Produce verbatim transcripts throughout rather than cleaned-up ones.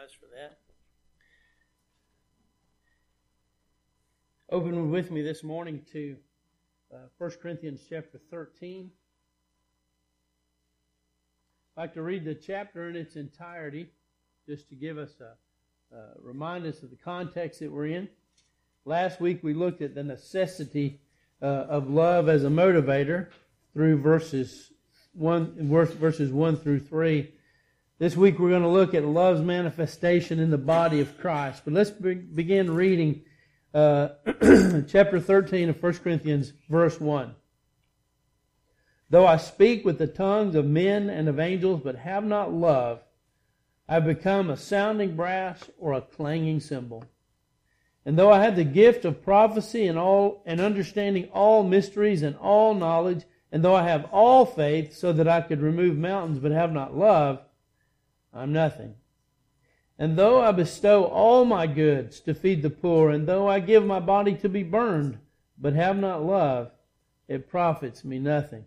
apologize for that. Open with me this morning to uh, First Corinthians chapter thirteen. I'd like to read the chapter in its entirety, just to give us a, uh, remind us of the context that we're in. Last week we looked at the necessity uh, of love as a motivator through verses one, verses one through three. This week we're going to look at love's manifestation in the body of Christ. But let's be- begin reading uh, chapter thirteen of First Corinthians, verse one. Though I speak with the tongues of men and of angels, but have not love, I have become a sounding brass or a clanging cymbal. And though I have the gift of prophecy and all and understanding all mysteries and all knowledge, and though I have all faith so that I could remove mountains, but have not love, I'm nothing. And though I bestow all my goods to feed the poor, and though I give my body to be burned, but have not love, it profits me nothing.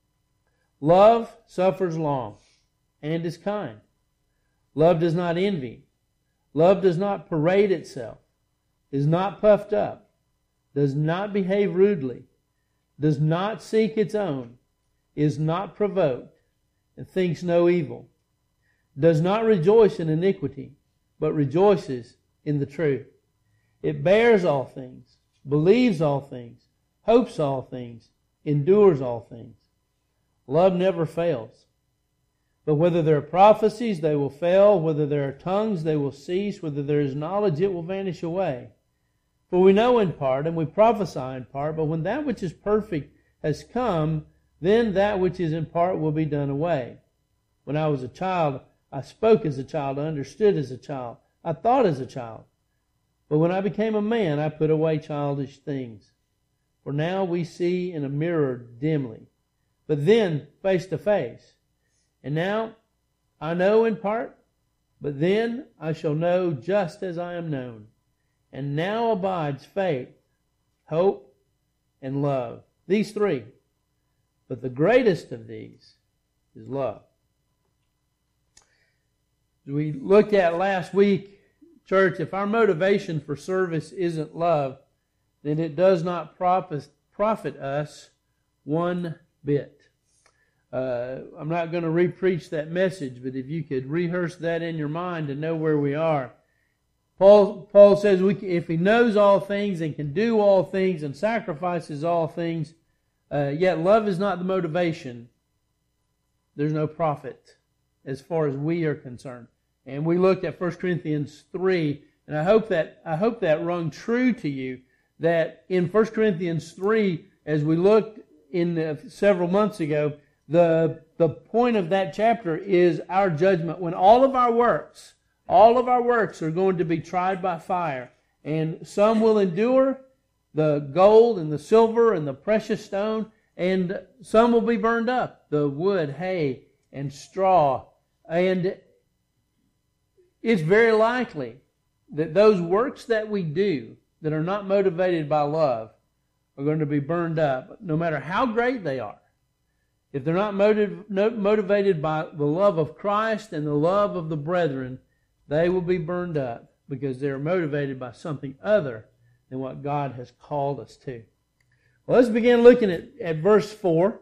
Love suffers long and is kind. Love does not envy. Love does not parade itself, is not puffed up, does not behave rudely, does not seek its own, is not provoked, and thinks no evil, does not rejoice in iniquity, but rejoices in the truth. It bears all things, believes all things, hopes all things, endures all things. Love never fails. But whether there are prophecies, they will fail. Whether there are tongues, they will cease. Whether there is knowledge, it will vanish away. For we know in part, and we prophesy in part, but when that which is perfect has come, then that which is in part will be done away. When I was a child, I spoke as a child, I understood as a child, I thought as a child. But when I became a man, I put away childish things. For now we see in a mirror dimly, but then face to face. And now I know in part, but then I shall know just as I am known. And now abides faith, hope, and love. These three. But the greatest of these is love. As we looked at last week, church, if our motivation for service isn't love, then it does not profit, profit us one bit. Uh, I'm not going to re-preach that message, but if you could rehearse that in your mind to know where we are. Paul, Paul says we, if he knows all things and can do all things and sacrifices all things, uh, yet love is not the motivation, there's no profit as far as we are concerned. And we looked at First Corinthians three, and I hope that I hope that rung true to you, that in First Corinthians three, as we looked in uh, several months ago, the the point of that chapter is our judgment. When all of our works, all of our works are going to be tried by fire, and some will endure, the gold and the silver and the precious stone, and some will be burned up, the wood, hay, and straw. And it's very likely that those works that we do that are not motivated by love are going to be burned up, no matter how great they are. If they're not motiv- no, motivated by the love of Christ and the love of the brethren, they will be burned up because they're motivated by something other than what God has called us to. Well, let's begin looking at, at verse four.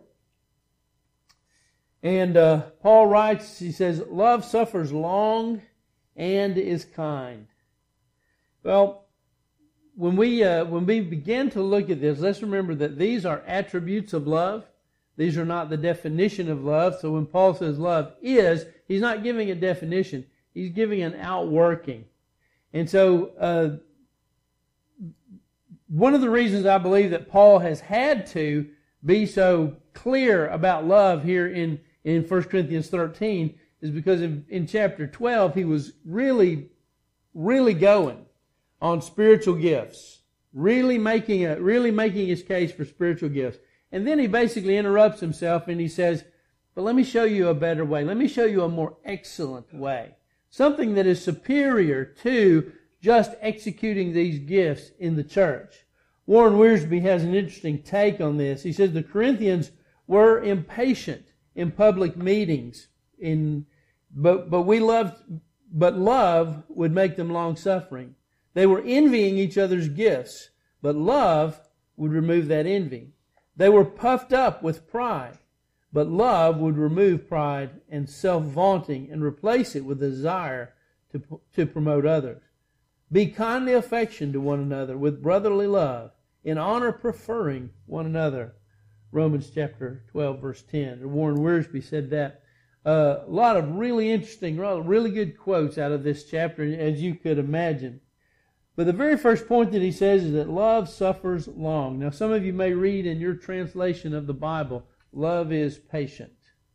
And uh, Paul writes, he says, love suffers long and is kind. Well, when we uh, when we begin to look at this, let's remember that these are attributes of love. These are not the definition of love. So when Paul says love is, he's not giving a definition. He's giving an outworking. And so uh, one of the reasons I believe that Paul has had to be so clear about love here in, in First Corinthians thirteen is because in, in chapter twelve he was really, really going on spiritual gifts, really making a, really making his case for spiritual gifts. And then he basically interrupts himself and he says, but let me show you a better way. Let me show you a more excellent way. Something that is superior to just executing these gifts in the church. Warren Wiersbe has an interesting take on this. He says the Corinthians were impatient in public meetings, in but but we loved but love would make them long-suffering. They were envying each other's gifts, but love would remove that envy. They were puffed up with pride, but love would remove pride and self-vaunting and replace it with a desire to, to promote others. Be kindly affectioned to one another with brotherly love, in honor preferring one another. Romans chapter twelve, verse ten. Warren Wiersbe said that. Uh, a lot of really interesting, really good quotes out of this chapter, as you could imagine. But the very first point that he says is that love suffers long. Now, some of you may read in your translation of the Bible, love is patient.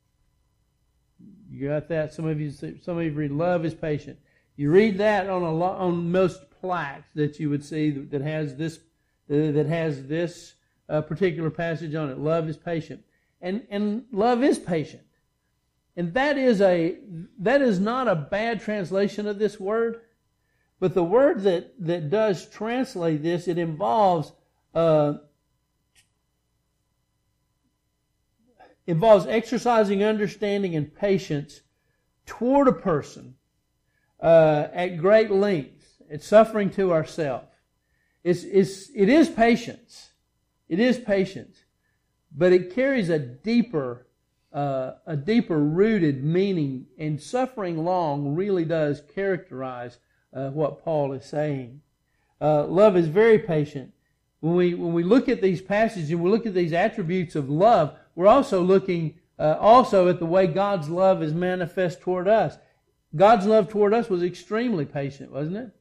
You got that? Some of you, some of you read, love is patient. You read that on a lot, on most plaques that you would see that has this that has this uh, particular passage on it. Love is patient, and and love is patient, and that is a that is not a bad translation of this word. But the word that, that does translate this, it involves uh, involves exercising understanding and patience toward a person uh, at great length. It's suffering to ourselves. It's, it's, it is patience. It is patience. But it carries a deeper, uh, a deeper rooted meaning, and suffering long really does characterize Uh, what Paul is saying. Uh, love is very patient. When we when we look at these passages and we look at these attributes of love, we're also looking uh, also at the way God's love is manifest toward us. God's love toward us was extremely patient, wasn't it?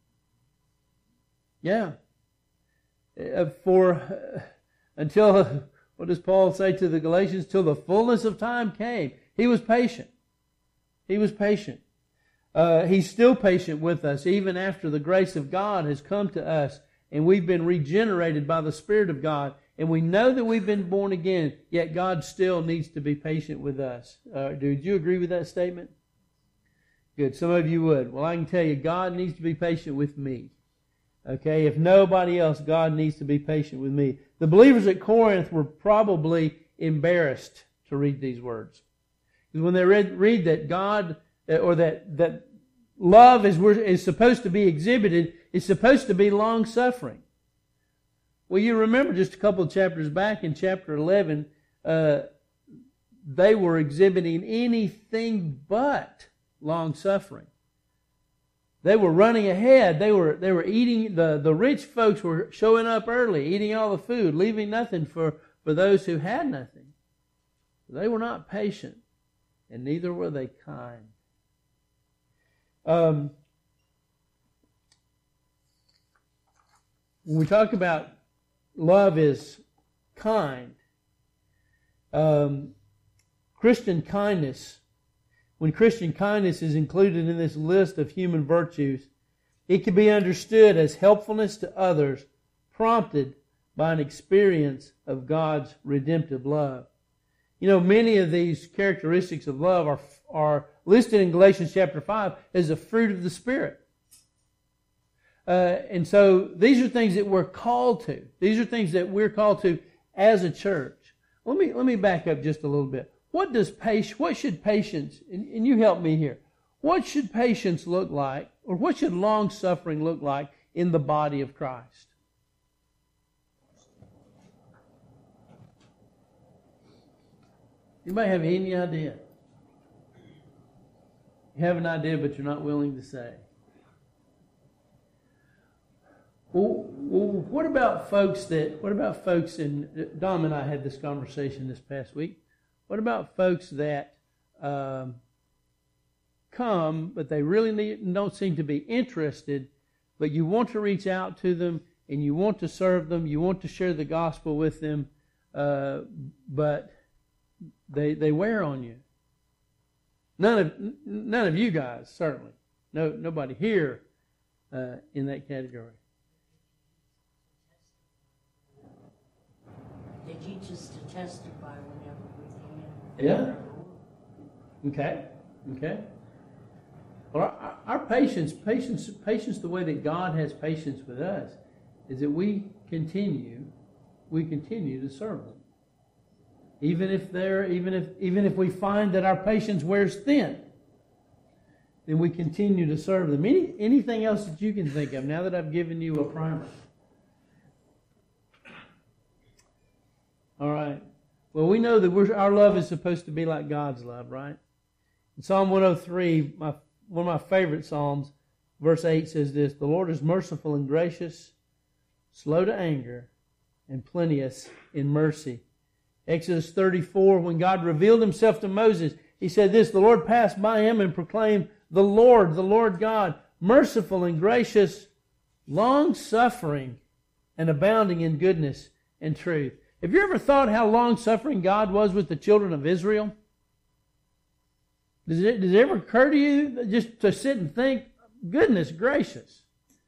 Yeah. Uh, for uh, until uh, what does Paul say to the Galatians? Till the fullness of time came, he was patient. He was patient. Uh, he's still patient with us, even after the grace of God has come to us and we've been regenerated by the Spirit of God, and we know that we've been born again, yet God still needs to be patient with us. Uh, do you agree with that statement? Good. Some of you would. Well, I can tell you, God needs to be patient with me. Okay? If nobody else, God needs to be patient with me. The believers at Corinth were probably embarrassed to read these words. Because when they read, read that God... or that, that love is, is supposed to be exhibited, is supposed to be long-suffering. Well, you remember just a couple of chapters back in chapter eleven, uh, they were exhibiting anything but long-suffering. They were running ahead. They were they were eating, the, the rich folks were showing up early, eating all the food, leaving nothing for, for those who had nothing. They were not patient, and neither were they kind. Um, when we talk about love is kind, um, Christian kindness, when Christian kindness is included in this list of human virtues, it can be understood as helpfulness to others, prompted by an experience of God's redemptive love. You know, many of these characteristics of love are are listed in Galatians chapter five as a fruit of the Spirit. Uh, and so these are things that we're called to. These are things that we're called to as a church. Let me let me back up just a little bit. What does patience, what should patience, and, and you help me here, what should patience look like, or what should long-suffering look like in the body of Christ? Anybody have any idea? You have an idea, but you're not willing to say. Well, well, what about folks that, what about folks, and Dom and I had this conversation this past week, what about folks that um, come, but they really need, don't seem to be interested, but you want to reach out to them, and you want to serve them, you want to share the gospel with them, uh, but they they wear on you. None of none of you guys, certainly. No, nobody here uh, in that category. They teach us to testify whenever we can. Yeah. Okay. Okay. Well, our, our patience, patience, patience, the way that God has patience with us, is that we continue, we continue to serve them. Even if they're, even if, even if we find that our patience wears thin. then we continue to serve them. Any, anything else that you can think of now that I've given you a primer? All right. Well, we know that we're, our love is supposed to be like God's love, right? In Psalm one oh three, my, one of my favorite Psalms, verse eight says this: "The Lord is merciful and gracious, slow to anger, and plenteous in mercy." Exodus thirty-four, when God revealed Himself to Moses, He said this: "The Lord passed by him and proclaimed, the Lord, the Lord God, merciful and gracious, long-suffering, and abounding in goodness and truth." Have you ever thought how long-suffering God was with the children of Israel? Does it, does it ever occur to you just to sit and think, goodness gracious?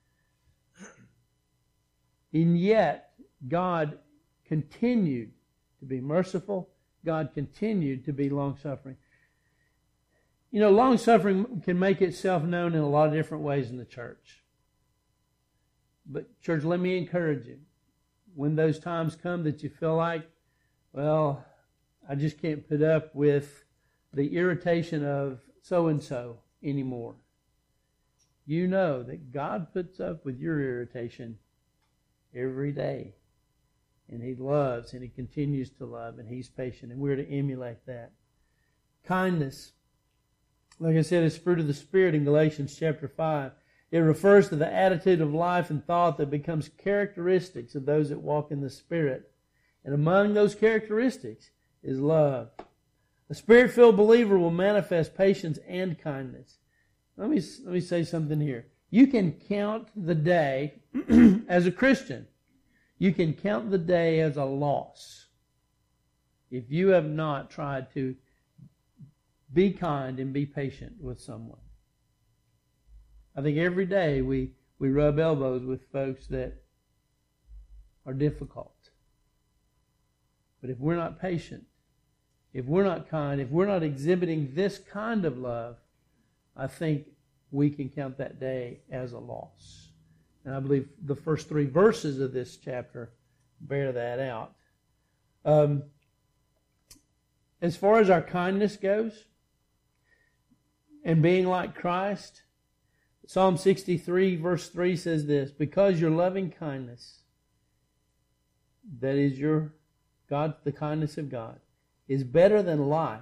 And yet, God continued to be merciful. God continued to be long-suffering. You know, long-suffering can make itself known in a lot of different ways in the church. But, church, let me encourage you. When those times come that you feel like, well, I just can't put up with the irritation of so-and-so anymore, you know that God puts up with your irritation every day. And He loves, and He continues to love, and He's patient, and we're to emulate that. Kindness, like I said, is fruit of the Spirit in Galatians chapter five. It refers to the attitude of life and thought that becomes characteristics of those that walk in the Spirit. And among those characteristics is love. A Spirit-filled believer will manifest patience and kindness. Let me, let me say something here. You can count the day as a Christian. You can count the day as a loss if you have not tried to be kind and be patient with someone. I think every day we, we rub elbows with folks that are difficult. But if we're not patient, if we're not kind, if we're not exhibiting this kind of love, I think we can count that day as a loss. And I believe the first three verses of this chapter bear that out. Um, as far as our kindness goes, and being like Christ, Psalm sixty-three verse three says this: "Because your loving kindness, that is your God, the kindness of God, is better than life,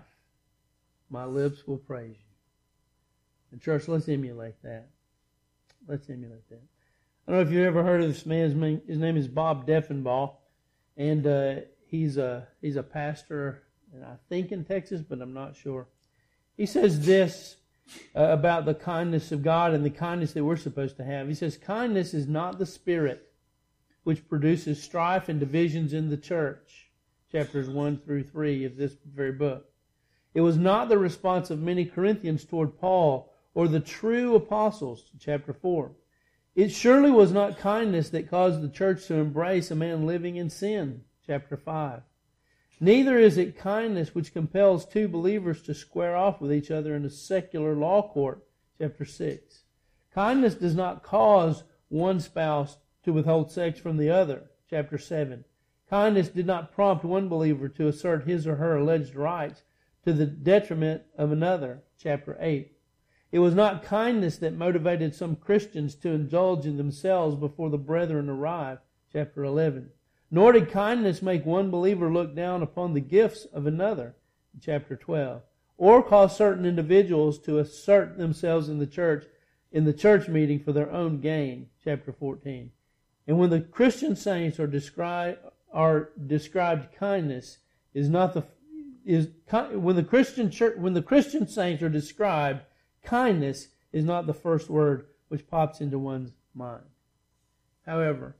my lips will praise you." And church, let's emulate that. Let's emulate that. I don't know if you've ever heard of this man. His name, his name is Bob Deffinbaugh, and uh, he's a he's a pastor, and I think in Texas, but I'm not sure. He says this uh, about the kindness of God and the kindness that we're supposed to have. He says, "Kindness is not the spirit which produces strife and divisions in the church." Chapters one through three of this very book. "It was not the response of many Corinthians toward Paul or the true apostles." Chapter four. "It surely was not kindness that caused the church to embrace a man living in sin." Chapter five. "Neither is it kindness which compels two believers to square off with each other in a secular law court." Chapter six. "Kindness does not cause one spouse to withhold sex from the other." Chapter seven. "Kindness did not prompt one believer to assert his or her alleged rights to the detriment of another." Chapter eight. "It was not kindness that motivated some Christians to indulge in themselves before the brethren arrived." Chapter eleven. "Nor did kindness make one believer look down upon the gifts of another." Chapter twelve. "Or cause certain individuals to assert themselves in the church, in the church meeting for their own gain." Chapter fourteen. "And when the Christian saints are described are described kindness is not the is when the Christian church when the Christian saints are described, kindness is not the first word which pops into one's mind." However,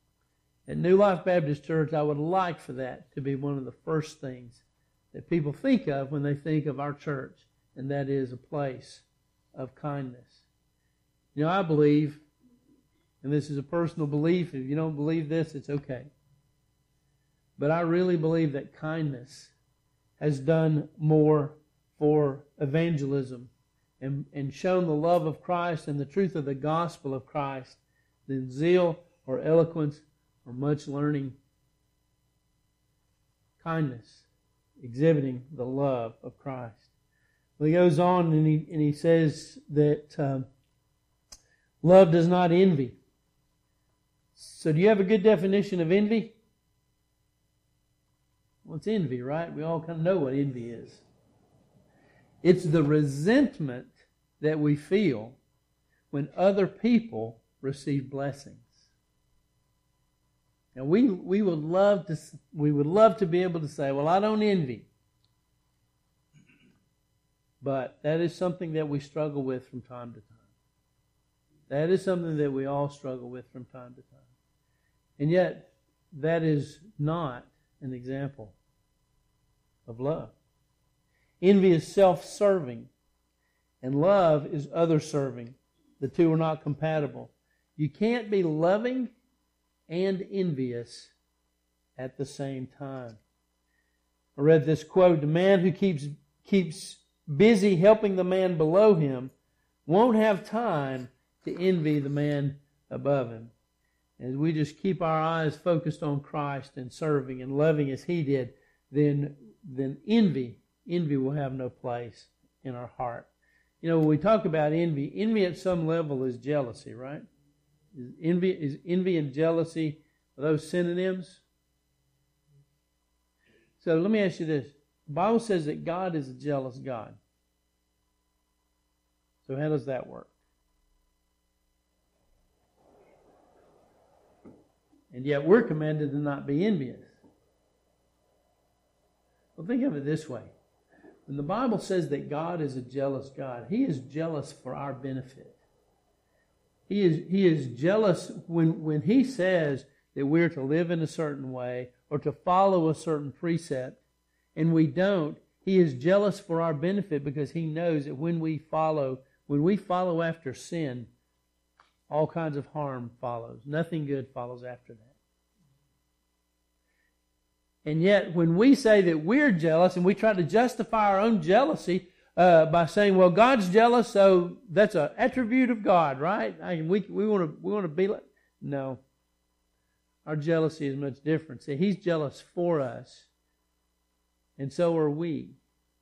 at New Life Baptist Church, I would like for that to be one of the first things that people think of when they think of our church, and that is a place of kindness. You know, I believe, and this is a personal belief, if you don't believe this, it's okay. But I really believe that kindness has done more for evangelism and, and shown the love of Christ and the truth of the gospel of Christ than zeal or eloquence or much learning. Kindness, exhibiting the love of Christ. Well, he goes on and he, and he says that um, love does not envy. So do you have a good definition of envy? Well, it's envy, right? We all kind of know what envy is. It's the resentment that we feel when other people receive blessings. Now we we would love to we would love to be able to say, well, I don't envy. But that is something that we struggle with from time to time. That is something that we all struggle with from time to time. And yet, that is not an example of love. Envy is self-serving, and love is other-serving. The two are not compatible. You can't be loving and envious at the same time. I read this quote: the man who keeps keeps busy helping the man below him won't have time to envy the man above him. As we just keep our eyes focused on Christ and serving and loving as He did, then then envy, envy will have no place in our heart. You know, when we talk about envy, envy at some level is jealousy, right? Is envy, is envy and jealousy, are those synonyms? So let me ask you this. The Bible says that God is a jealous God. So how does that work? And yet we're commanded to not be envious. Well, think of it this way. When the Bible says that God is a jealous God, He is jealous for our benefit. He is, he is jealous when, when He says that we're to live in a certain way or to follow a certain precept, and we don't. He is jealous for our benefit because He knows that when we follow, when we follow after sin, all kinds of harm follows. Nothing good follows after that. And yet, when we say that we're jealous and we try to justify our own jealousy uh, by saying, "Well, God's jealous, so that's an attribute of God, right? I, we we want to we want to be like." No, our jealousy is much different. See, He's jealous for us, and so are we.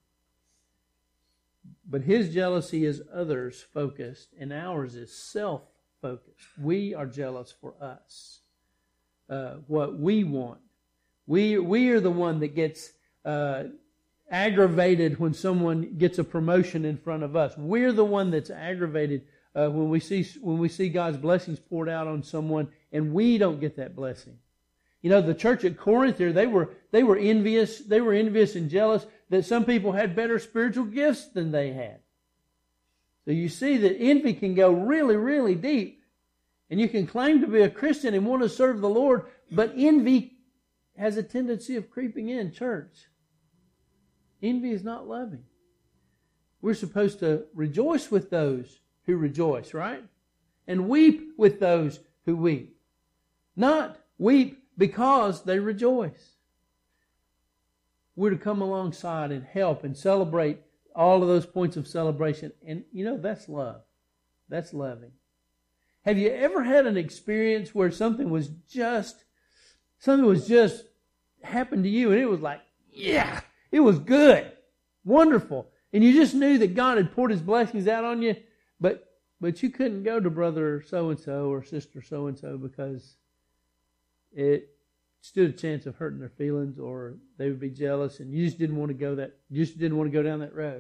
But His jealousy is others focused, and ours is self focused. We are jealous for us, uh, what we want. We we are the one that gets uh, aggravated when someone gets a promotion in front of us. We're the one that's aggravated uh, when we see when we see God's blessings poured out on someone, and we don't get that blessing. You know, the church at Corinth here, they were they were envious. They were envious and jealous that some people had better spiritual gifts than they had. So you see that envy can go really, really deep. And you can claim to be a Christian and want to serve the Lord, but envy has a tendency of creeping in church. Envy is not loving. We're supposed to rejoice with those who rejoice, right? And weep with those who weep. Not weep because they rejoice. We're to come alongside and help and celebrate all of those points of celebration. And, you know, that's love. That's loving. Have you ever had an experience where something was just, something was just happened to you and it was like, yeah, it was good, wonderful. And you just knew that God had poured His blessings out on you, but but you couldn't go to brother so-and-so or sister so-and-so because it stood a chance of hurting their feelings, or they would be jealous, and you just didn't want to go that you just didn't want to go down that road.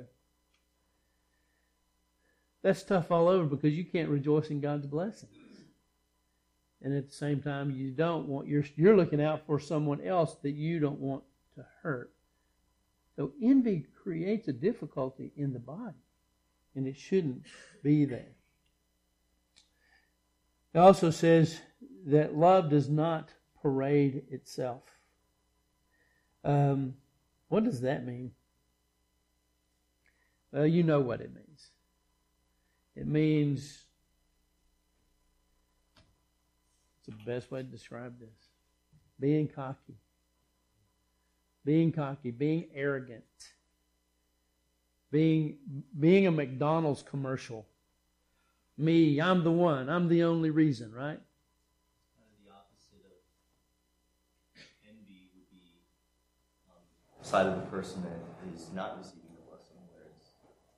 That's tough all over because you can't rejoice in God's blessings. And at the same time, you don't want you're you're looking out for someone else that you don't want to hurt. So envy creates a difficulty in the body, and it shouldn't be there. It also says that love does not parade itself. Um, what does that mean? Well, you know what it means. It means, it's the best way to describe this, being cocky. Being cocky, being arrogant. Being, being a McDonald's commercial. Me, I'm the one, I'm the only reason, right? The opposite of envy would be um, side of the person that is not receiving the blessing, whereas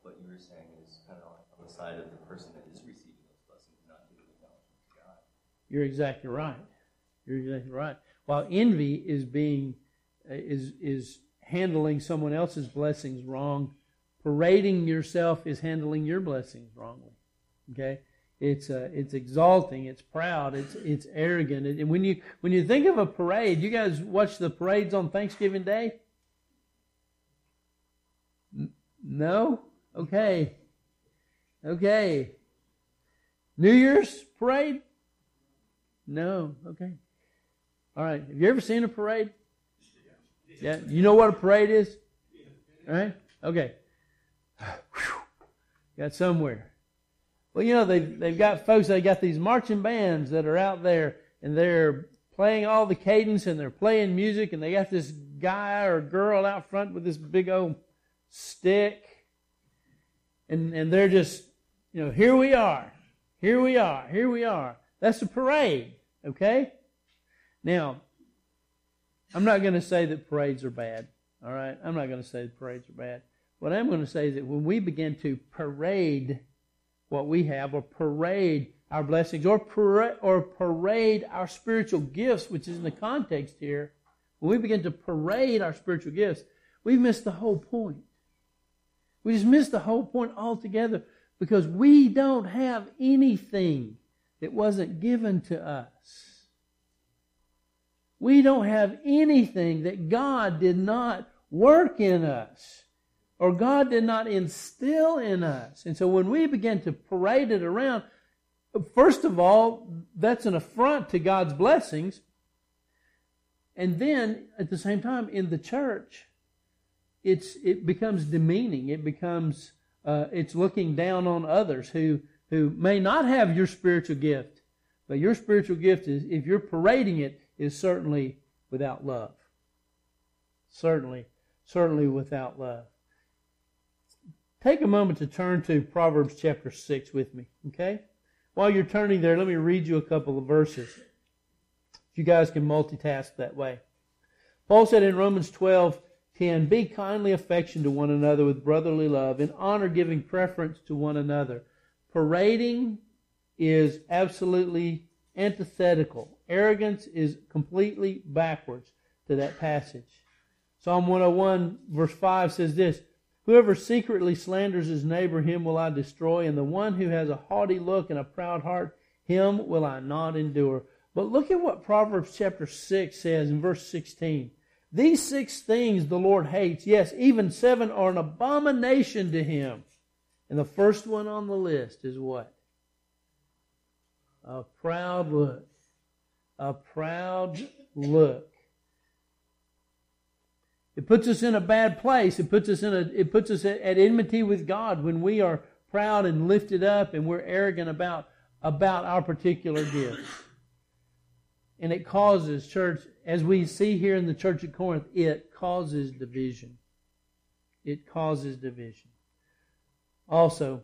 what you were saying is kind of like on the side of the person that is receiving those blessings, not giving acknowledgement to God. You're exactly right. You're exactly right. While envy is being is is handling someone else's blessings wrong, parading yourself is handling your blessings wrongly. Okay, it's uh, it's exalting, it's proud, it's it's arrogant. And when you when you think of a parade, you guys watch the parades on Thanksgiving Day? N- no? Okay. Okay. New Year's parade? No. Okay. All right. Have you ever seen a parade? Yeah. You know what a parade is? All right? Okay. Got somewhere. Well, you know, they've, they've got folks, they got these marching bands that are out there, and they're playing all the cadence, and they're playing music, and they got this guy or girl out front with this big old stick, and, and they're just, you know, here we are, here we are, here we are. That's a parade, okay? Now, I'm not going to say that parades are bad, all right? I'm not going to say that parades are bad. What I'm going to say is that when we begin to parade what we have, or parade our blessings, or parade, or parade our spiritual gifts, which is in the context here, when we begin to parade our spiritual gifts, we've missed the whole point. We just missed the whole point altogether, because we don't have anything that wasn't given to us. We don't have anything that God did not work in us, or God did not instill in us. And so when we begin to parade it around, first of all, that's an affront to God's blessings. And then, at the same time, in the church, it's it becomes demeaning. It becomes, uh, it's looking down on others who, who may not have your spiritual gift. But your spiritual gift, is, if you're parading it, is certainly without love. Certainly, certainly without love. Take a moment to turn to Proverbs chapter six with me, okay? While you're turning there, let me read you a couple of verses. If you guys can multitask that way. Paul said in Romans twelve ten, "Be kindly affectioned to one another with brotherly love, in honor giving preference to one another." Parading is absolutely antithetical. Arrogance is completely backwards to that passage. Psalm one oh one verse five says this, "Whoever secretly slanders his neighbor, him will I destroy, and the one who has a haughty look and a proud heart, him will I not endure." But look at what Proverbs chapter six says in verse sixteen. "These six things the Lord hates, yes, even seven are an abomination to him." And the first one on the list is what? A proud look. A proud look. It puts us in a bad place. It puts us in a. It puts us at, at enmity with God when we are proud and lifted up, and we're arrogant about about our particular gifts. And it causes, church, as we see here in the church at Corinth, it causes division. It causes division. Also,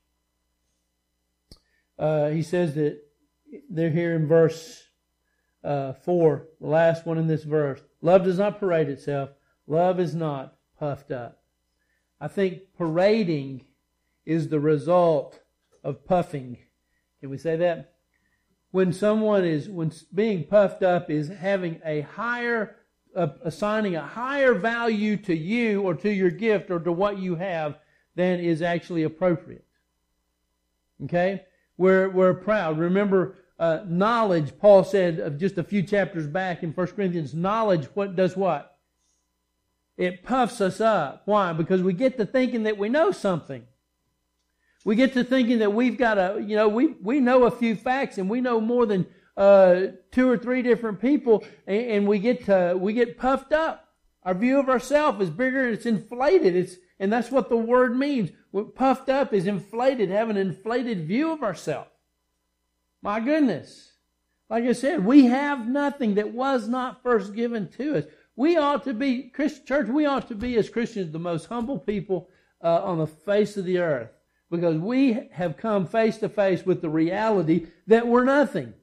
uh, he says that they're here in verse uh, four, the last one in this verse. Love does not parade itself. Love is not puffed up. I think parading is the result of puffing. Can we say that? When someone is, when being puffed up is having a higher, uh, assigning a higher value to you or to your gift or to what you have than is actually appropriate. Okay? We're, we're proud. Remember, uh, knowledge, Paul said of just a few chapters back in First Corinthians, knowledge what does what? It puffs us up. Why? Because we get to thinking that we know something. We get to thinking that we've got a, you know, we, we know a few facts and we know more than uh, two or three different people, and, and we get to, we get puffed up. Our view of ourselves is bigger, it's inflated. It's, and that's what the word means. What puffed up is inflated, have an inflated view of ourselves. My goodness. Like I said, we have nothing that was not first given to us. We ought to be, Christian church, we ought to be as Christians the most humble people uh, on the face of the earth. Because we have come face to face with the reality that we're nothing.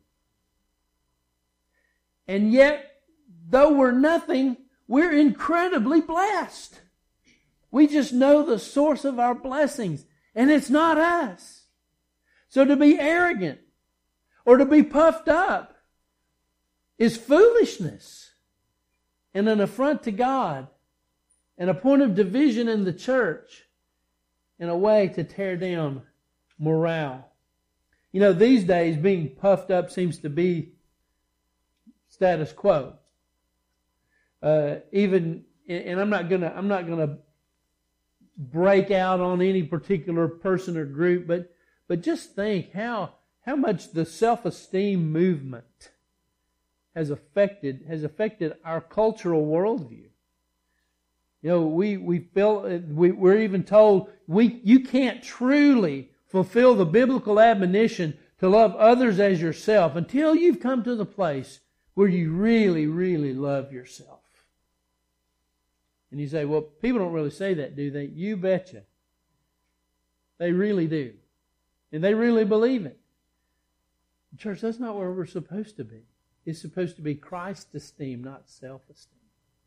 And yet, though we're nothing, we're incredibly blessed. We just know the source of our blessings, and it's not us. So to be arrogant or to be puffed up is foolishness and an affront to God and a point of division in the church and a way to tear down morale. You know, these days being puffed up seems to be status quo. Uh, even, and I'm not gonna, I'm not gonna break out on any particular person or group, but but just think how how much the self-esteem movement has affected has affected our cultural worldview. You know, we we feel we, we're even told we you can't truly fulfill the biblical admonition to love others as yourself until you've come to the place where you really, really love yourself. And you say, well, people don't really say that, do they? You betcha. They really do. And they really believe it. Church, that's not where we're supposed to be. It's supposed to be Christ esteem, not self-esteem.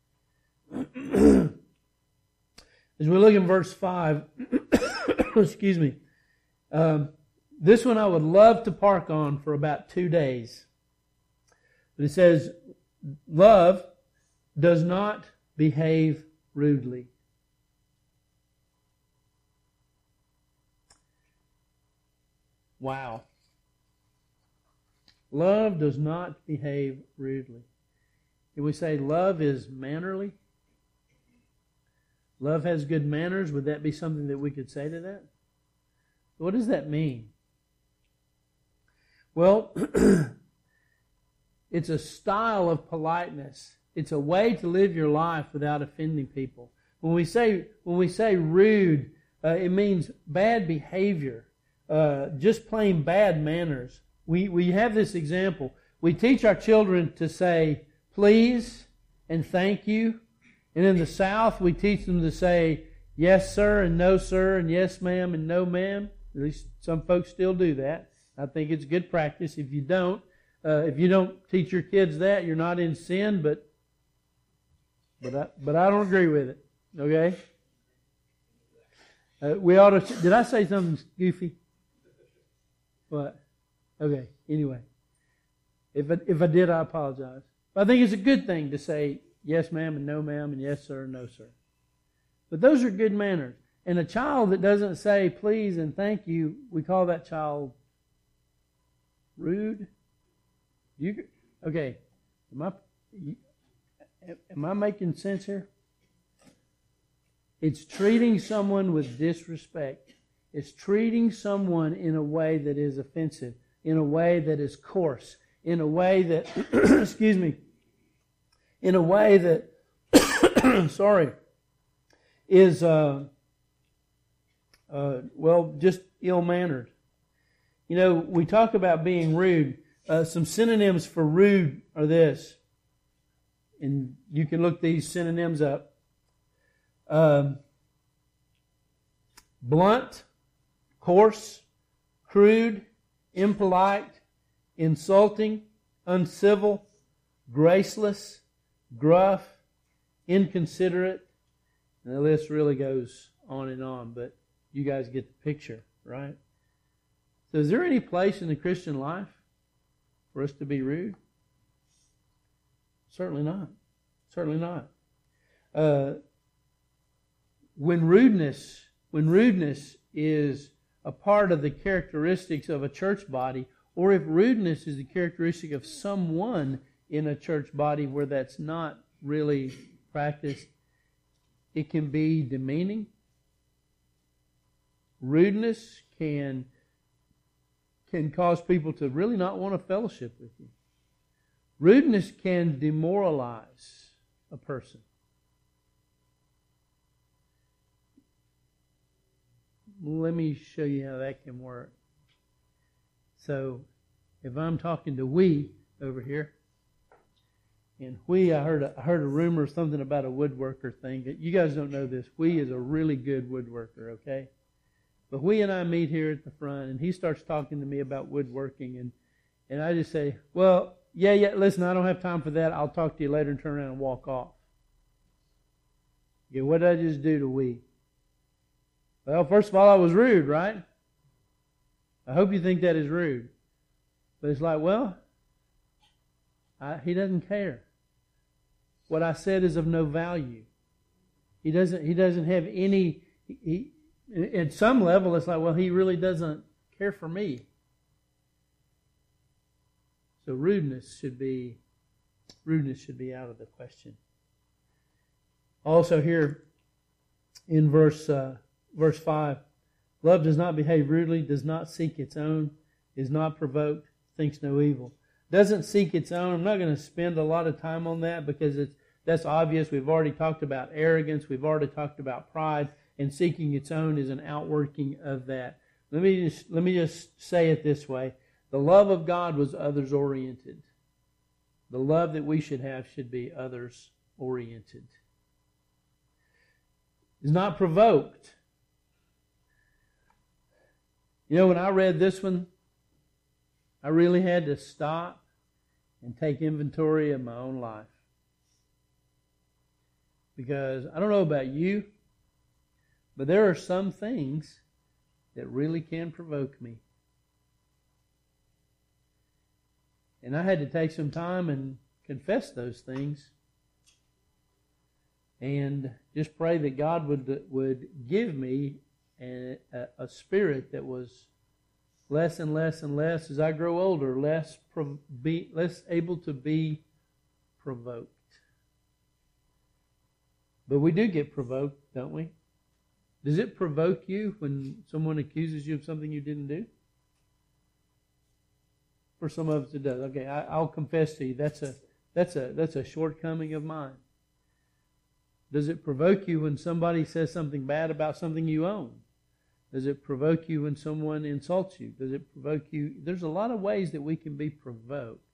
As we look in verse five, excuse me, um, this one I would love to park on for about two days. But it says, love does not behave rudely. Wow. Love does not behave rudely. Can we say love is mannerly? Love has good manners. Would that be something that we could say to that? What does that mean? Well, it's a style of politeness. It's a way to live your life without offending people. When we say when we say rude, uh, it means bad behavior, uh, just plain bad manners. We we have this example. We teach our children to say please and thank you, and in the South we teach them to say yes sir and no sir and yes ma'am and no ma'am. At least some folks still do that. I think it's good practice. If you don't, uh, if you don't teach your kids that, you're not in sin, but But I, but I don't agree with it. Okay? Uh, we ought to. Did I say something goofy? What? Okay. Anyway, if I, if I did, I apologize. But I think it's a good thing to say yes, ma'am, and no, ma'am, and yes, sir, and no, sir. But those are good manners. And a child that doesn't say please and thank you, we call that child rude. You okay? Am I? You, Am I making sense here? It's treating someone with disrespect. It's treating someone in a way that is offensive, in a way that is coarse, in a way that, excuse me, in a way that, sorry, is, uh, uh, well, just ill-mannered. You know, we talk about being rude. Uh, some synonyms for rude are this. And you can look these synonyms up. Um, blunt, coarse, crude, impolite, insulting, uncivil, graceless, gruff, inconsiderate. And the list really goes on and on, but you guys get the picture, right? So is there any place in the Christian life for us to be rude? Certainly not. Certainly not. Uh, when rudeness, when rudeness is a part of the characteristics of a church body, or if rudeness is the characteristic of someone in a church body where that's not really practiced, it can be demeaning. Rudeness can can cause people to really not want to fellowship with you. Rudeness can demoralize a person. Let me show you how that can work. So, if I'm talking to we over here, and we, I heard a, I heard a rumor, something about a woodworker thing. That you guys don't know this. We is a really good woodworker, okay? But we and I meet here at the front, and he starts talking to me about woodworking, and and I just say, well, yeah, yeah, listen, I don't have time for that. I'll talk to you later, and turn around and walk off. Okay, what did I just do to we? Well, first of all, I was rude, right? I hope you think that is rude. But it's like, well, I, he doesn't care. What I said is of no value. He doesn't. He doesn't have any. He, he, at some level, it's like, well, he really doesn't care for me. So rudeness should be rudeness should be out of the question. Also, here in verse uh, verse five, love does not behave rudely, does not seek its own, is not provoked, thinks no evil. Doesn't seek its own. I'm not going to spend a lot of time on that because it's that's obvious. We've already talked about arrogance. We've already talked about pride, and seeking its own is an outworking of that. Let me just let me just say it this way: the love of God was others oriented. The love that we should have should be others oriented. Is not provoked. You know, when I read this one, I really had to stop and take inventory of my own life. Because I don't know about you, but there are some things that really can provoke me. And I had to take some time and confess those things. And just pray that God would would give me a, a, a spirit that was less and less and less as I grow older, less prov- be, less able to be provoked. But we do get provoked, don't we? Does it provoke you when someone accuses you of something you didn't do? For some of us it does. Okay, I, I'll confess to you, that's a that's a that's a shortcoming of mine. Does it provoke you when somebody says something bad about something you own? Does it provoke you when someone insults you? Does it provoke you? There's a lot of ways that we can be provoked.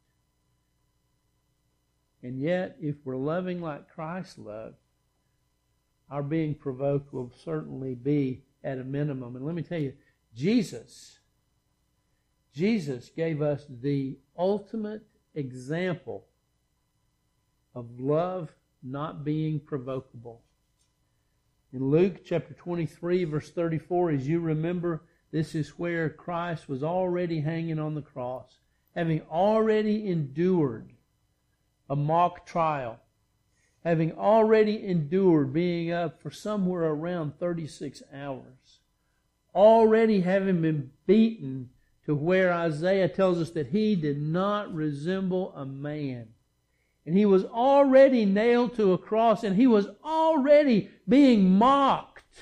And yet, if we're loving like Christ loved, our being provoked will certainly be at a minimum. And let me tell you, Jesus, Jesus gave us the ultimate example of love not being provocable. In Luke chapter twenty-three, verse thirty-four, as you remember, this is where Christ was already hanging on the cross, having already endured a mock trial, having already endured being up for somewhere around thirty-six hours, already having been beaten to where Isaiah tells us that he did not resemble a man. And he was already nailed to a cross, and he was already being mocked.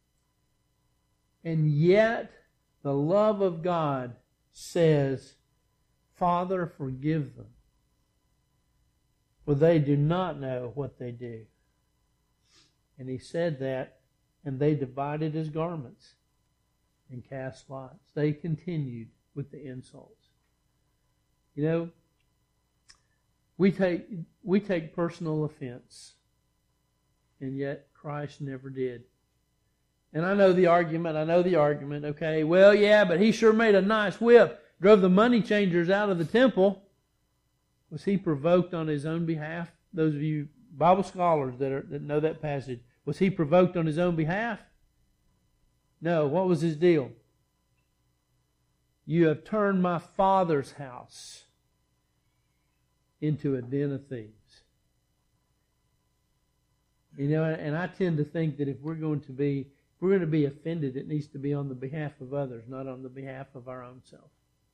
And yet, the love of God says, Father, forgive them, for they do not know what they do. And he said that, and they divided his garments and cast lots. They continued with the insults. You know, we take we take personal offense, and yet Christ never did. And I know the argument, I know the argument, okay, well, yeah, but he sure made a nice whip, drove the money changers out of the temple. Was he provoked on his own behalf? Those of you Bible scholars that are, that know that passage, was he provoked on his own behalf? No. What was his deal? You have turned my Father's house into a den of thieves. You know, and I tend to think that if we're going to be, if we're going to be offended, it needs to be on the behalf of others, not on the behalf of our own self.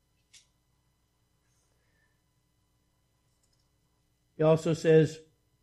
He also says,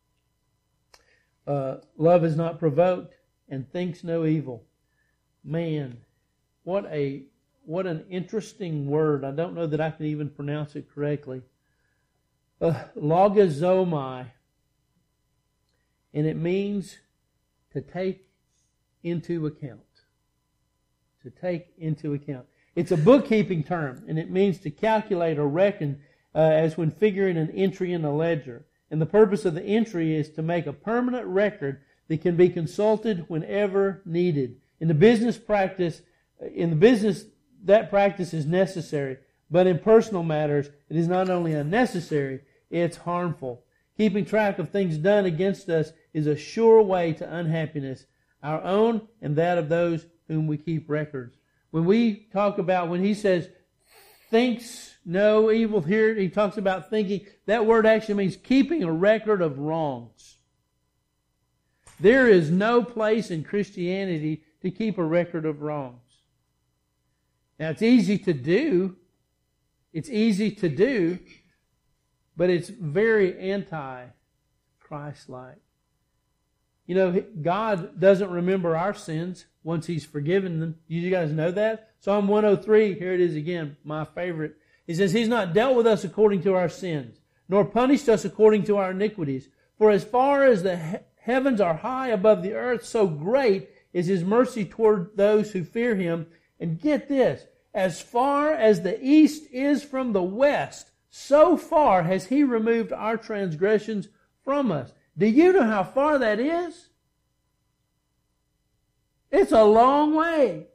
uh, love is not provoked and thinks no evil. Man, what a what an interesting word. I don't know that I can even pronounce it correctly. Uh, logizomai. And it means to take into account. To take into account. It's a bookkeeping term, and it means to calculate or reckon uh, as when figuring an entry in a ledger. And the purpose of the entry is to make a permanent record that can be consulted whenever needed. In the business practice, in the business, that practice is necessary. But in personal matters, it is not only unnecessary, it's harmful. Keeping track of things done against us is a sure way to unhappiness, our own and that of those whom we keep records. When we talk about, when he says, thinks no evil here, he talks about thinking. That word actually means keeping a record of wrongs. There is no place in Christianity to keep a record of wrongs. Now, it's easy to do. It's easy to do, but it's very anti-Christ-like. You know, God doesn't remember our sins once He's forgiven them. You guys know that? Psalm one oh three, here it is again, my favorite. He says, He's not dealt with us according to our sins, nor punished us according to our iniquities. For as far as the he- heavens are high above the earth, so great is His mercy toward those who fear Him. And get this, as far as the east is from the west, so far has He removed our transgressions from us. Do you know how far that is? It's a long way.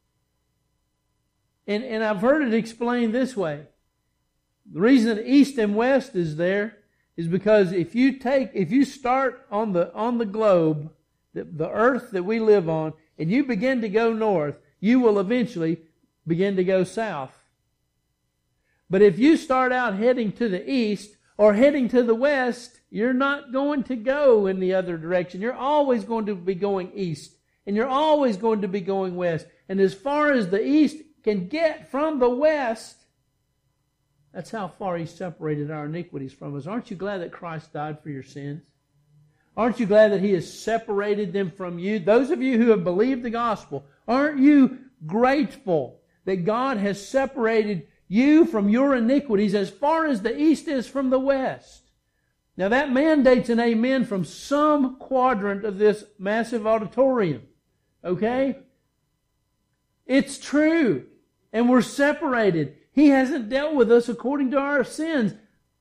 And, and I've heard it explained this way. The reason that east and west is there is because if you take, if you start on the, on the globe, the, the earth that we live on, and you begin to go north, you will eventually begin to go south. But if you start out heading to the east or heading to the west, you're not going to go in the other direction. You're always going to be going east. And you're always going to be going west. And as far as the east can get from the west, that's how far He separated our iniquities from us. Aren't you glad that Christ died for your sins? Aren't you glad that He has separated them from you? Those of you who have believed the gospel, aren't you grateful that God has separated you from your iniquities as far as the east is from the west? Now that mandates an amen from some quadrant of this massive auditorium. Okay? It's true. And we're separated. He hasn't dealt with us according to our sins.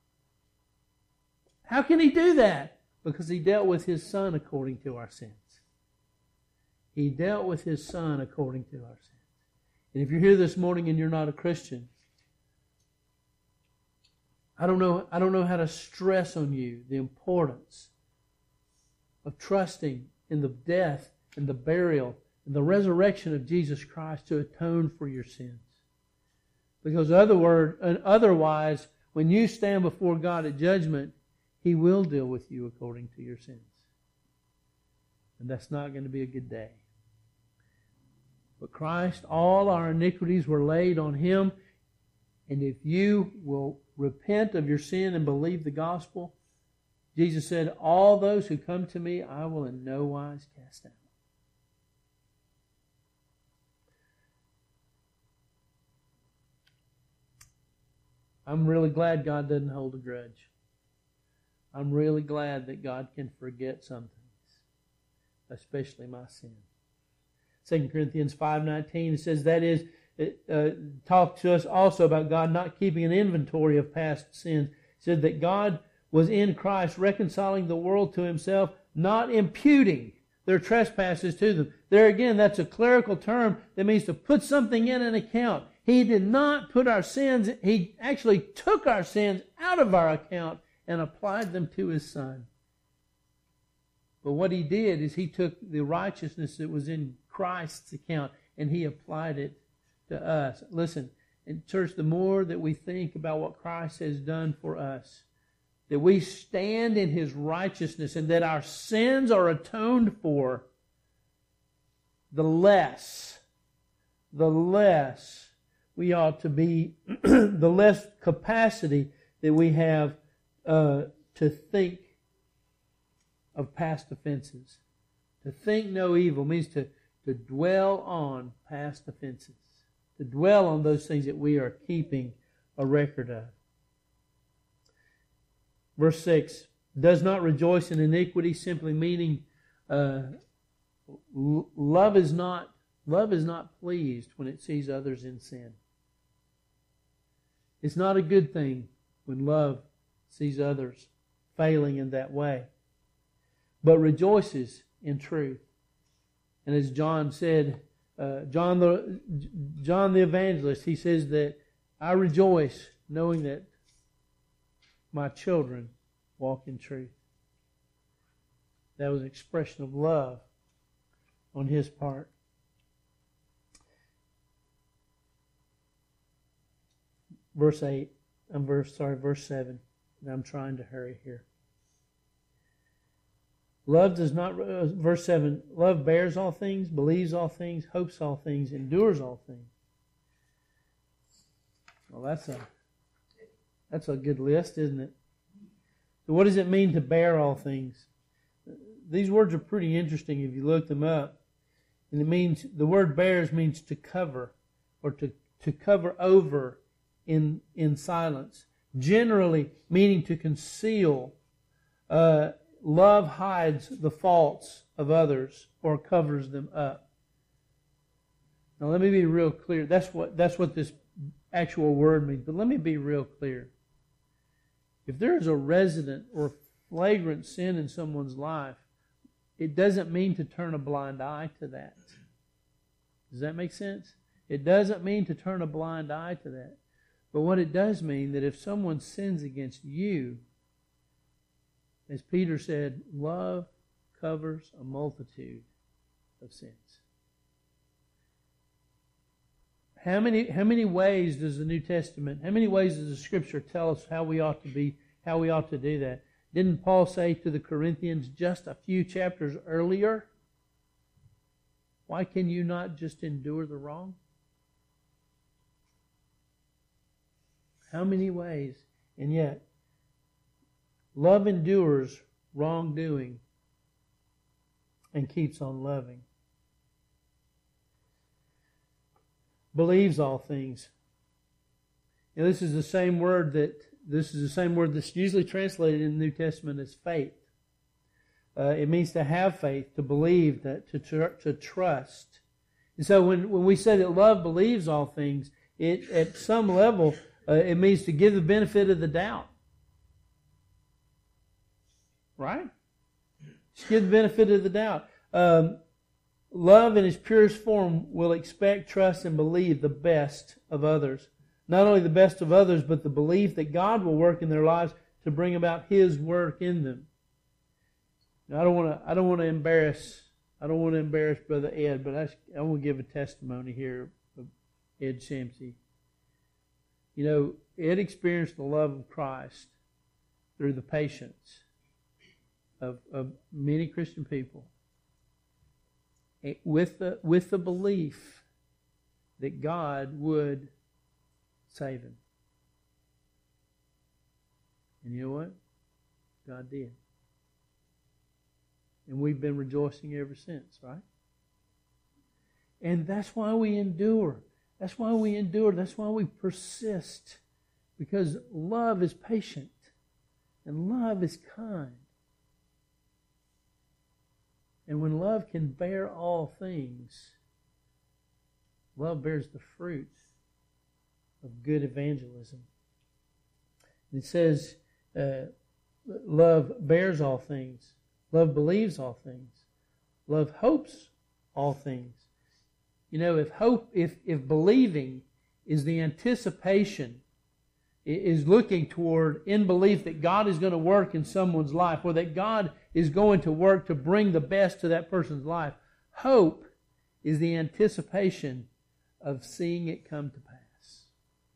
How can He do that? Because He dealt with His Son according to our sins. He dealt with His Son according to our sins. And if you're here this morning and you're not a Christian, I don't know, I don't know how to stress on you the importance of trusting in the death and the burial and the resurrection of Jesus Christ to atone for your sins. Because otherwise, otherwise, when you stand before God at judgment, He will deal with you according to your sins. And that's not going to be a good day. But Christ, all our iniquities were laid on Him. And if you will repent of your sin and believe the gospel, Jesus said, all those who come to me, I will in no wise cast out. I'm really glad God doesn't hold a grudge. I'm really glad that God can forget some things, especially my sin. Second Corinthians five nineteen, it says, that is, it uh, talks to us also about God not keeping an inventory of past sins. It said that God was in Christ reconciling the world to Himself, not imputing their trespasses to them. There again, that's a clerical term that means to put something in an account. He did not put our sins, He actually took our sins out of our account and applied them to His Son. But what He did is He took the righteousness that was in Christ's account and He applied it to us. Listen, in church, the more that we think about what Christ has done for us, that we stand in His righteousness and that our sins are atoned for, the less, the less we ought to be, the less capacity that we have uh, to think of past offenses. To think no evil means to, to dwell on past offenses. To dwell on those things that we are keeping a record of. Verse six, does not rejoice in iniquity, simply meaning uh, love is not love is not pleased when it sees others in sin. It's not a good thing when love sees others failing in that way, but rejoices in truth. And as John said, uh, John the John the evangelist, he says that I rejoice knowing that my children walk in truth. That was an expression of love on his part. verse eight. I'm verse sorry, verse seven. And I'm trying to hurry here. Love does not, uh, verse seven, love bears all things, believes all things, hopes all things, endures all things. Well, that's a that's a good list, isn't it? So what does it mean to bear all things? These words are pretty interesting if you look them up. And it means, the word bears means to cover, or to, to cover over in, in silence. Generally meaning to conceal. Uh, love hides the faults of others or covers them up. Now let me be real clear. That's what that's what this actual word means. But let me be real clear. If there is a resident or flagrant sin in someone's life, it doesn't mean to turn a blind eye to that. Does that make sense? It doesn't mean to turn a blind eye to that. But what it does mean, that if someone sins against you, as Peter said, love covers a multitude of sins. How many how many ways does the New Testament, how many ways does the Scripture tell us how we ought to be, how we ought to do that? Didn't Paul say to the Corinthians just a few chapters earlier, why can you not just endure the wrong? How many ways? And yet, love endures wrongdoing and keeps on loving. Believes all things. Now, this is the same word that this is the same word that's usually translated in the New Testament as faith. Uh, it means to have faith, to believe, that to tr- to trust. And so, when when we say that love believes all things, it at some level uh, it means to give the benefit of the doubt. Right? Just give the benefit of the doubt. Um, Love in its purest form will expect, trust, and believe the best of others. Not only the best of others, but the belief that God will work in their lives to bring about His work in them. Now, I don't want to. I don't want to embarrass. I don't want to embarrass Brother Ed, but I, I want to give a testimony here of Ed Shamsey. You know, Ed experienced the love of Christ through the patience of, of many Christian people, with the with the belief that God would save him. And you know what? God did. And we've been rejoicing ever since, right? And that's why we endure. That's why we endure. That's why we persist. Because love is patient. And love is kind. And when love can bear all things, love bears the fruit of good evangelism. It says, uh, love bears all things. Love believes all things. Love hopes all things. You know, if hope, if, if believing is the anticipation, is looking toward in belief that God is going to work in someone's life, or that God is going to work to bring the best to that person's life, hope is the anticipation of seeing it come to pass.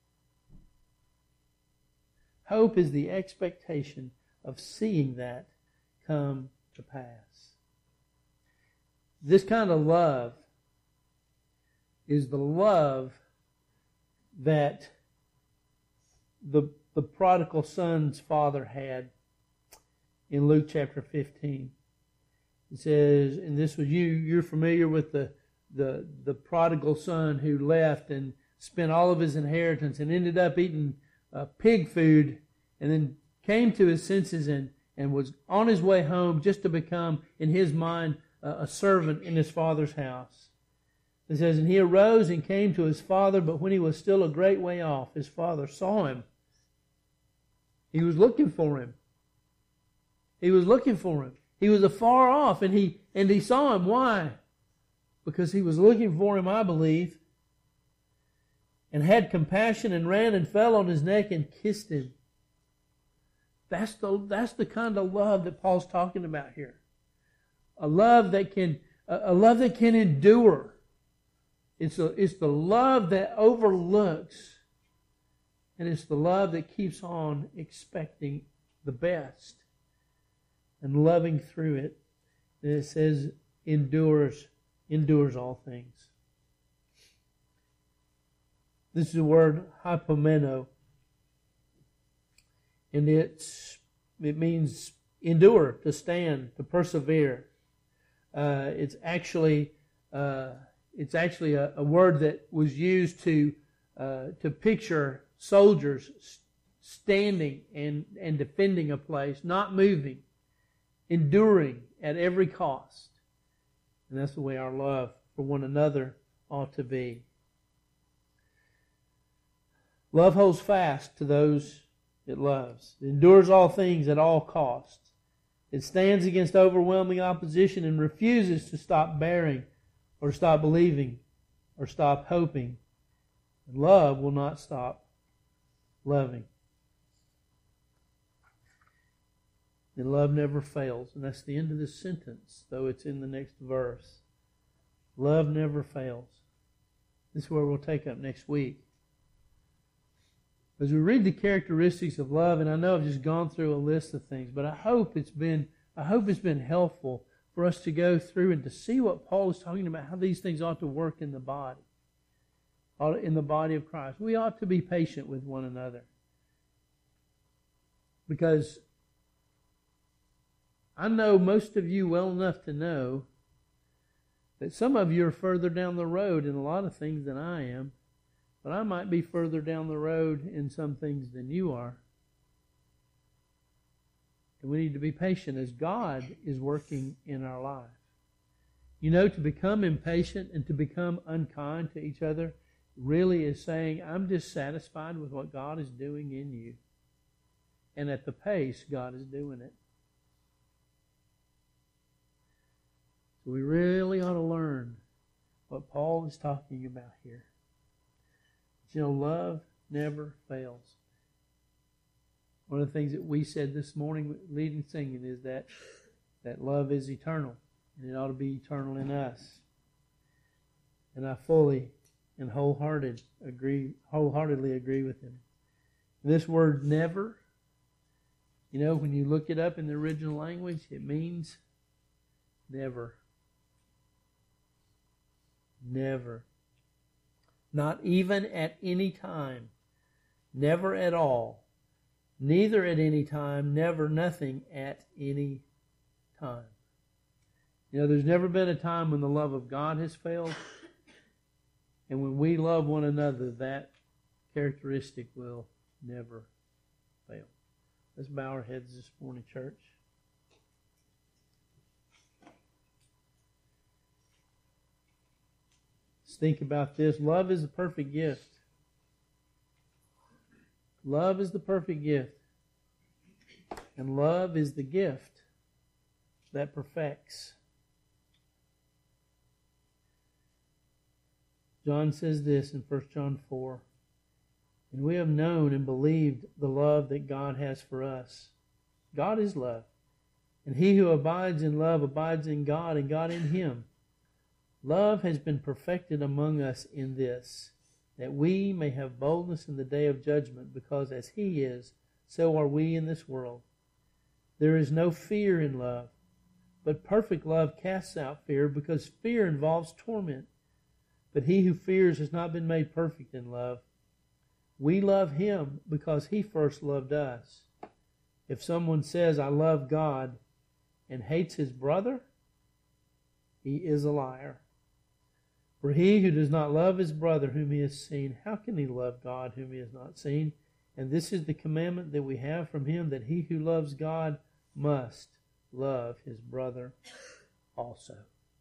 Hope is the expectation of seeing that come to pass. This kind of love is the love that the, the prodigal son's father had in Luke chapter fifteen. It says, and this was you, you're familiar with the, the, the prodigal son who left and spent all of his inheritance and ended up eating uh, pig food, and then came to his senses and, and was on his way home just to become, in his mind, uh, a servant in his father's house. It says, and he arose and came to his father, but when he was still a great way off, his father saw him. He was looking for him. He was looking for him. He was afar off, and he and he saw him. Why? Because he was looking for him, I believe, and had compassion and ran and fell on his neck and kissed him. That's the that's the kind of love that Paul's talking about here. A love that can a love that can endure. It's a, it's the love that overlooks And it's the love that keeps on expecting the best and loving through it. And it says endures, endures all things. This is the word hypomeno. And it's, it means endure, to stand, to persevere. Uh, it's actually uh, it's actually a, a word that was used to uh, to picture soldiers standing and, and defending a place, not moving, enduring at every cost. And that's the way our love for one another ought to be. Love holds fast to those it loves. It endures all things at all costs. It stands against overwhelming opposition and refuses to stop bearing or stop believing or stop hoping. And love will not stop loving. And love never fails. And that's the end of this sentence, though it's in the next verse. Love never fails. This is where we'll take up next week. As we read the characteristics of love, and I know I've just gone through a list of things, but I hope it's been I hope it's been helpful for us to go through and to see what Paul is talking about, how these things ought to work in the body, in the body of Christ. We ought to be patient with one another. Because I know most of you well enough to know that some of you are further down the road in a lot of things than I am. But I might be further down the road in some things than you are. And we need to be patient as God is working in our life. You know, to become impatient and to become unkind to each other really is saying, I'm dissatisfied with what God is doing in you. And at the pace God is doing it. So we really ought to learn what Paul is talking about here. You know, love never fails. One of the things that we said this morning, leading singing, is that that love is eternal, and it ought to be eternal in us. And I fully and wholehearted agree, wholeheartedly agree with him. This word "never," you know, when you look it up in the original language, it means never, never. Not even at any time. Never at all. Neither at any time. Never nothing at any time. You know, there's never been a time when the love of God has failed. And when we love one another, that characteristic will never fail. Let's bow our heads this morning, church. Think about this. Love is the perfect gift. Love is the perfect gift. And love is the gift that perfects. John says this in First John four. And we have known and believed the love that God has for us. God is love. And he who abides in love abides in God and God in him. Love has been perfected among us in this, that we may have boldness in the day of judgment, because as he is, so are we in this world. There is no fear in love, but perfect love casts out fear, because fear involves torment. But he who fears has not been made perfect in love. We love him because he first loved us. If someone says, I love God, and hates his brother, he is a liar. For he who does not love his brother whom he has seen, how can he love God whom he has not seen? And this is the commandment that we have from him, that he who loves God must love his brother also.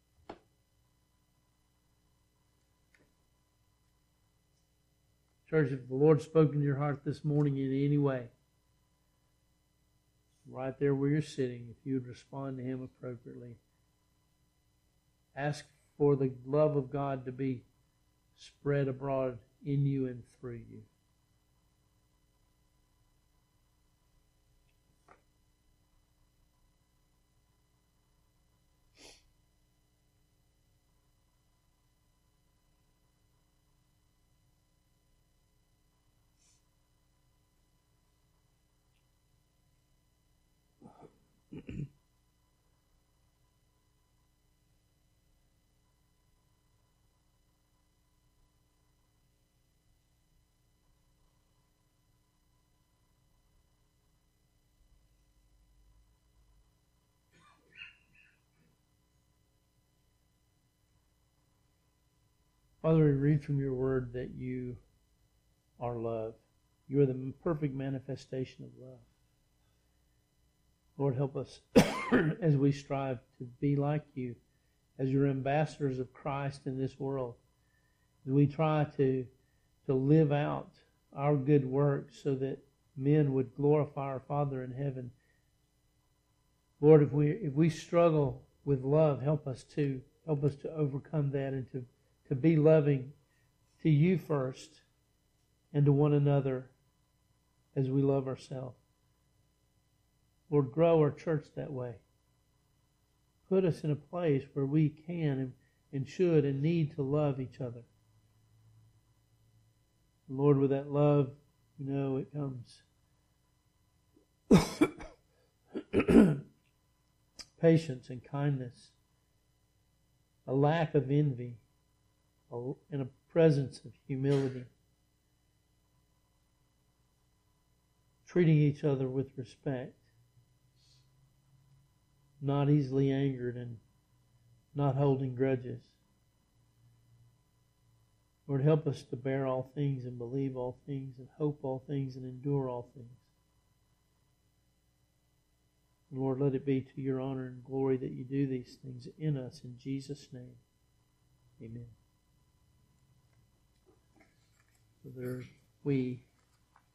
Church, if the Lord's spoken to your heart this morning in any way, right there where you're sitting, if you would respond to him appropriately, ask for the love of God to be spread abroad in you and through you. Father, we read from your word that you are love. You are the perfect manifestation of love. Lord, help us as we strive to be like you, as your ambassadors of Christ in this world. As we try to, to live out our good works so that men would glorify our Father in heaven. Lord, if we if we struggle with love, help us to help us to overcome that and to, to be loving to you first and to one another as we love ourselves. Lord, grow our church that way. Put us in a place where we can and, and should and need to love each other. Lord, with that love, you know, it comes patience and kindness, a lack of envy, a, and a presence of humility. Treating each other with respect, not easily angered and not holding grudges. Lord, help us to bear all things and believe all things and hope all things and endure all things. Lord, let it be to your honor and glory that you do these things in us. In Jesus' name, amen. So there we